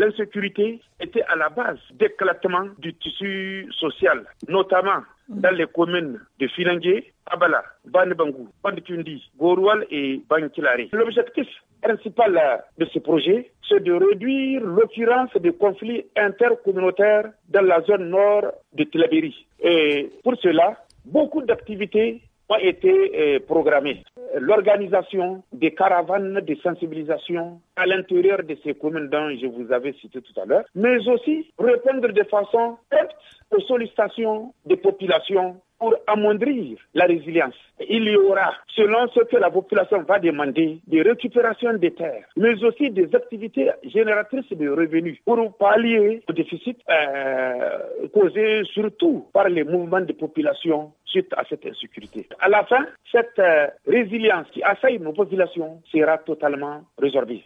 l'insécurité était à la base d'éclatement du tissu social, notamment dans les communes de Filangué, Abala, Banibangou, Banditundi, Goroual et Bankilari. L'objectif principal de ce projet, c'est de réduire l'occurrence de conflits intercommunautaires dans la zone nord de Tillabéri. Et pour cela, beaucoup d'activités ont été programmées. L'organisation des caravanes de sensibilisation à l'intérieur de ces communes dont je vous avais cité tout à l'heure, mais aussi répondre de façon prompte aux sollicitations des populations pour amoindrir la résilience. Il y aura, selon ce que la population va demander, des récupérations des terres, mais aussi des activités génératrices de revenus pour pallier au déficit causé surtout par les mouvements de population suite à cette insécurité. À la fin, cette résilience qui assaille nos populations sera totalement résorbée.